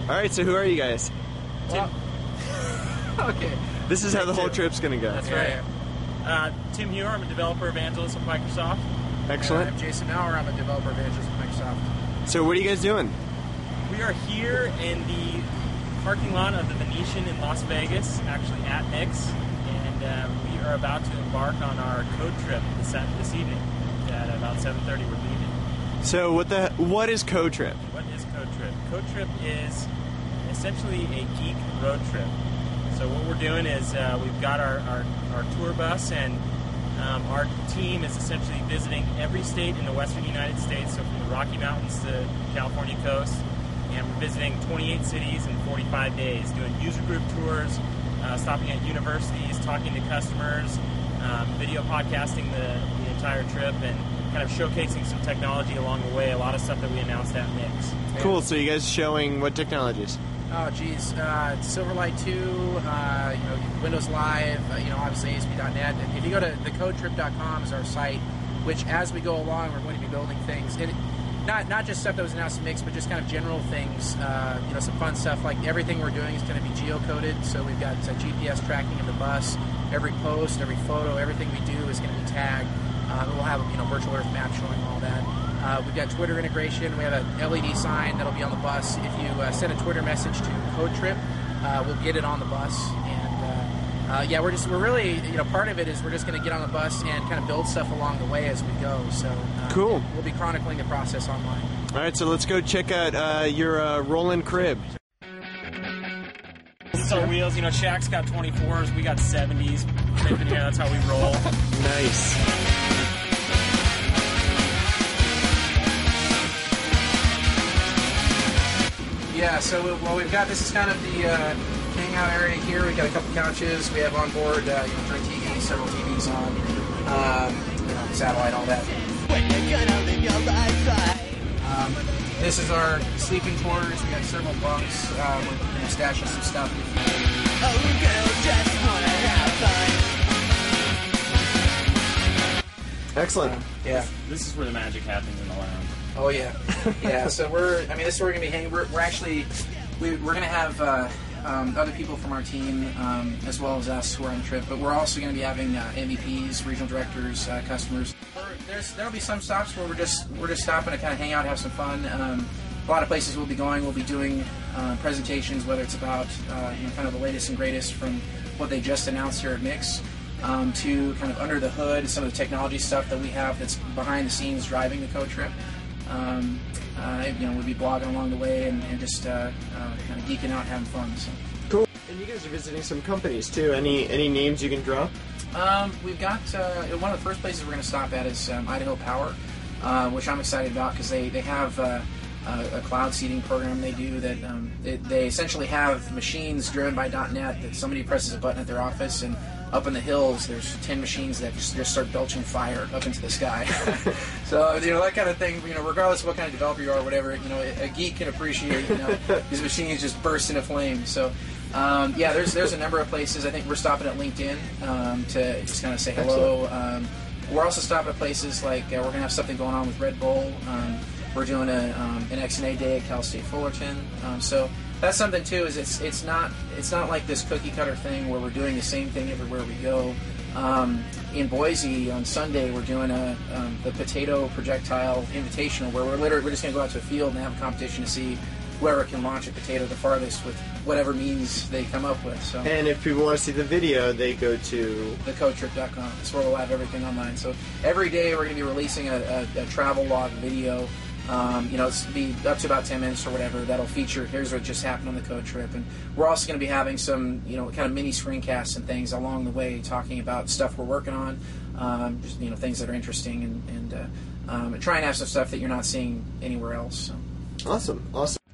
All right, so who are you guys? Well, okay. This is how the whole trip's going to go. That's right. Tim Hewer, I'm a developer evangelist with Microsoft. Excellent. I'm Jason Maurer, I'm a developer evangelist with Microsoft. So what are you guys doing? We are here in the parking lot of the Venetian in Las Vegas, actually at Mix, and we are about to embark on our code trip this evening. At about 7:30 we're leaving. So what is Code Trip? What is Code Trip? Code Trip is essentially a geek road trip. So what we're doing is we've got our tour bus, and our team is essentially visiting every state in the western United States, so from the Rocky Mountains to the California coast, and we're visiting 28 cities in 45 days, doing user group tours, stopping at universities, talking to customers, video podcasting the entire trip, and kind of showcasing some technology along the way, a lot of stuff that we announced at Mix. Cool, so you guys showing what technologies? Oh, geez. Silverlight 2, Windows Live, obviously ASP.NET. If you go to thecodetrip.com is our site, which as we go along, we're going to be building things. And not just stuff that was announced in Mix, but just kind of general things, some fun stuff. Like everything we're doing is going to be geocoded. So we've got GPS tracking of the bus. Every post, every photo, everything we do is going to be tagged. We'll have virtual Earth map showing all that. We've got Twitter integration. We have an LED sign that'll be on the bus. If you send a Twitter message to Code Trip, we'll get it on the bus. And we're really, part of it is we're just going to get on the bus and kind of build stuff along the way as we go. So cool. We'll be chronicling the process online. All right, so let's go check out your rolling crib. This is our wheels. Shaq's got 24s. We got 70s. That's how we roll. Nice. Yeah, so we've got, this is kind of the hangout area here. We've got a couple couches. We have on board, different TVs, several TVs on, satellite, all that. This is our sleeping quarters. We got several bunks. We're going to stash some stuff. Oh, girls just wanna have fun. Excellent. Yeah. This is where the magic happens in the lounge. Oh yeah, yeah. So this is where we're gonna be hanging. We're actually, we're gonna have other people from our team as well as us who are on the trip. But we're also gonna be having MVPs, regional directors, customers. There'll be some stops where we're just stopping to kind of hang out, have some fun. A lot of places we'll be going. We'll be doing presentations, whether it's about kind of the latest and greatest from what they just announced here at Mix. To kind of under the hood, some of the technology stuff that we have that's behind the scenes driving the Code Trip. We'll be blogging along the way and just kind of geeking out, having fun. So. Cool. And you guys are visiting some companies too. Any names you can drop? We've got one of the first places we're going to stop at is Idaho Power, which I'm excited about because they have a cloud seeding program they do that they essentially have machines driven by .NET that somebody presses a button at their office, and up in the hills there's 10 machines that just start belching fire up into the sky. So that kind of thing, regardless of what kind of developer you are or whatever, a geek can appreciate these machines just burst into flames. So there's a number of places. I think we're stopping at LinkedIn to just kind of say hello. We're also stopping at places like we're going to have something going on with Red Bull. We're doing an XNA day at Cal State Fullerton. So that's something too. Is it's not like this cookie cutter thing where we're doing the same thing everywhere we go. In Boise on Sunday, we're doing the Potato Projectile Invitational, where we're just going to go out to a field and have a competition to see whoever can launch a potato the farthest with whatever means they come up with. So. And if people want to see the video, they go to thecodetrip.com. That's where we'll have everything online. So every day we're going to be releasing a travel log video. It's be up to about 10 minutes or whatever. That'll feature here's what just happened on the Code Trip, and we're also going to be having some kind of mini screencasts and things along the way, talking about stuff we're working on, just things that are interesting, and try and have some stuff that you're not seeing anywhere else. So. Awesome.